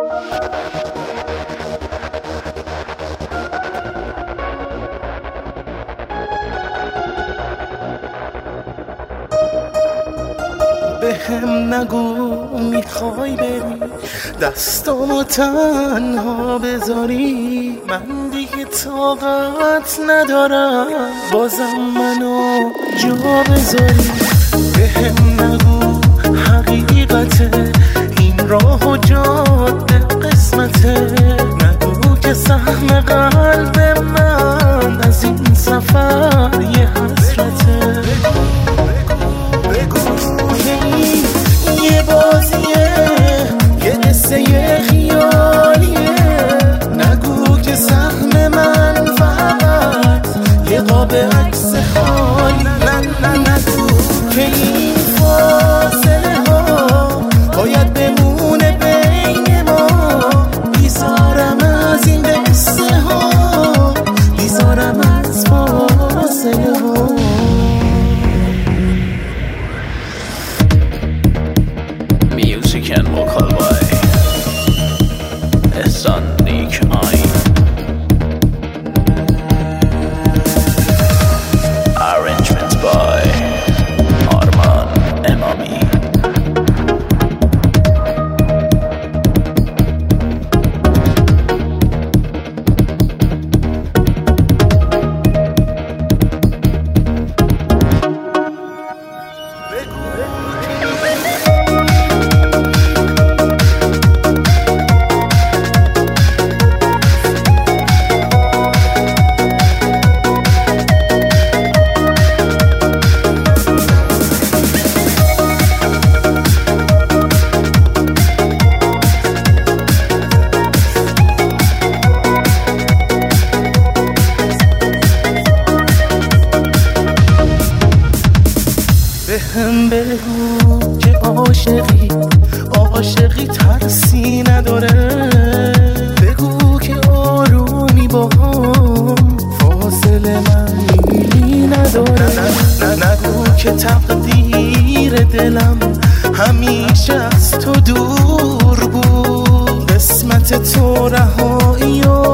بهم نگو میخوای بری دستامو تنها بذاری، من دیگه طاقت ندارم بازم منو جا بذاری. بهم نگو حقیقته این راه و جاده قسمته، نگو که سهم قلب من از این سفر یه حسرته. یه بازیه یه قصه خیالیه، نگو که سهم من فقط یه قاب عکس خالی. نگو که این فاصله ها باید بمونه بین ما، بیزارم از این قصه ها، بیزارم از فاصله ها. Music and vocal by Ehsan Nik Ain. Arrangements by Arman Emami. بهم بگو که عاشقی ترسی نداره، بگو که آرومی با هم فاصله من میلی نداره. نگو که تقدیر دلم همیشه از تو دور بود، قسمت تو رهایی و